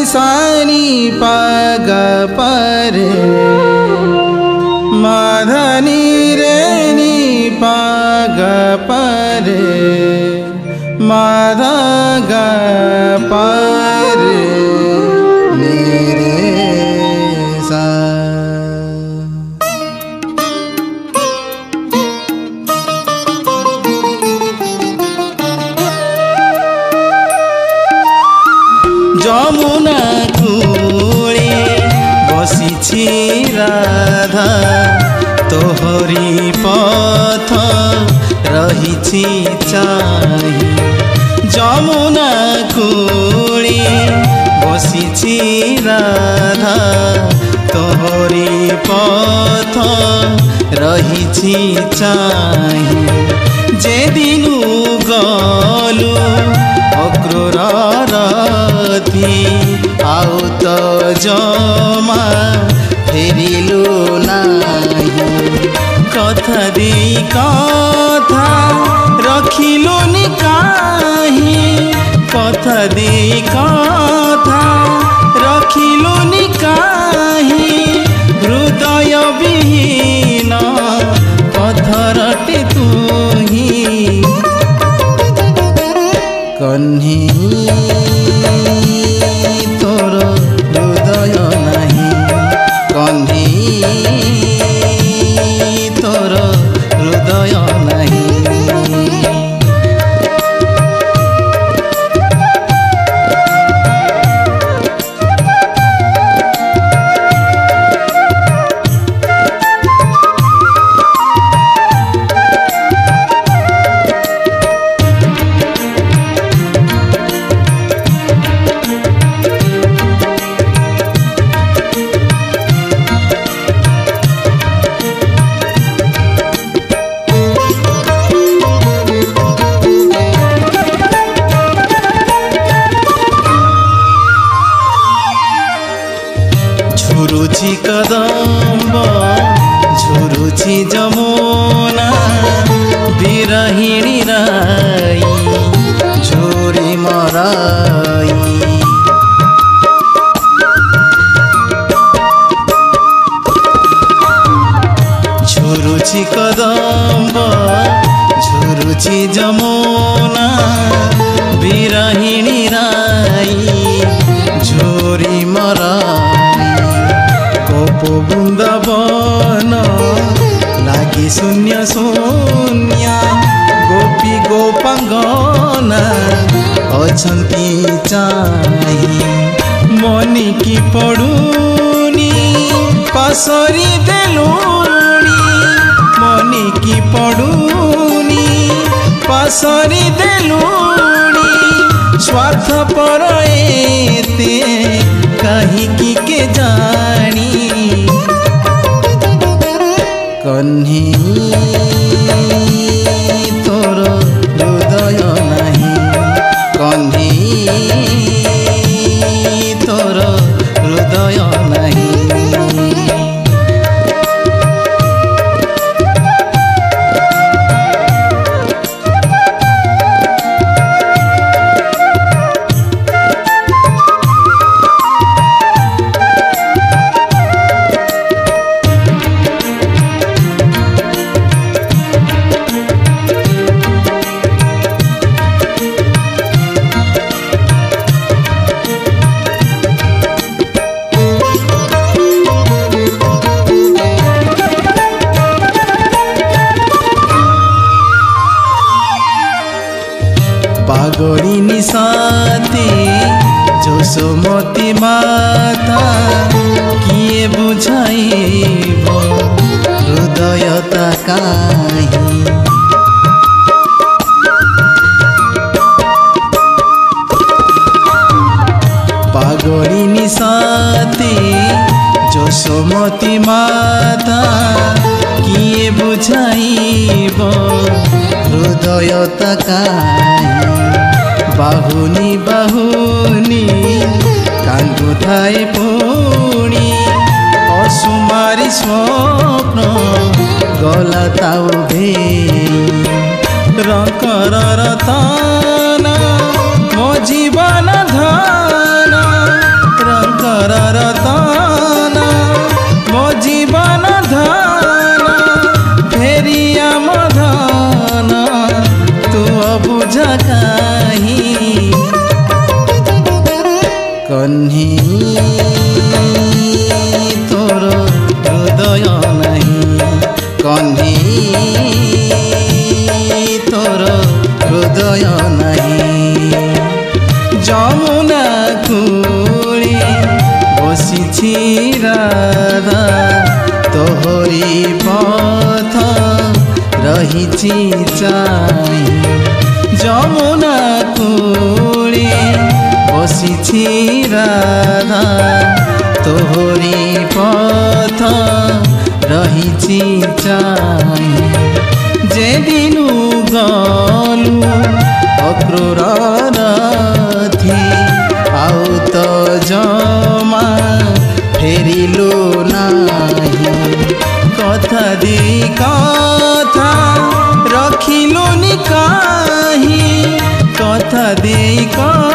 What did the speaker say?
सानी पाग परे माधनी रे नी पाग परे माधा ग परे नी रे सा। যমুনা কূলে বসিছি রাধা তোহরি পথ রহিছি চাহি। যমুনা কূলে বসিছি রাধা তোহরি পথ রহিছি চাহি। যেদিনু গলু অক্রূর রাতি আউ তো জমা ফেরিলু নাই। কথা দেই কথা রখিলুনি কাহি কথা দেই কথা রখিলুনি কাহি। হৃদয় বিহীন পথরটে তুহি কন্হে তোর হৃদয় নাহি কন্হে তোর হৃদয় নাহি। ঝুরুছি কদম্ব ঝুরুছি যমুনা বিরহিণী রাই ঝুরি মরাই। ঝুরুছি কদম্ব ঝুরুছি যমুনা বিরহিণী রাই ঝুরি মরাই। বৃন্দাবন লাগি শূন্য শূন্য গোপী গোপাঙ্গনা অছন্তি চাহি। মনিকি পড়ুনি পাশরি দেলুনি মনিকি পড়ুনি পাশরি দেলুনি। স্বার্থপর এতে কাহিকি কে জানি কন্হে তোর হৃদয় নাহি কন্হে তোর হৃদয় নাহি। পাগড়িনী সাথে যশোমতী মাতা কিয়ে বুঝাইব হৃদয়তা কাহি। পাগড়িনী সাথে যশোমতী মাতা কিয়ে বুঝাইব হৃদয়তা কাহি। বাহুনি বাহুনি কান্দুথায় পুনি অসুমারি স্বপ্ন গলা তাও ভে রকর রতনা মো জীবন ধন कन्ही तोर हृदय नहीं जमुना कूले बसिछि राधा तोहरी पथ रहिछि चाहि जमुना कूले बसिछि राधा तोहरी पथ रहिछि चाहि जे दिनु गलु अक्रूर रथी आउ तो जमा फेरिलु नाही कथा दी कथा रखिलुनि काहि कथा दी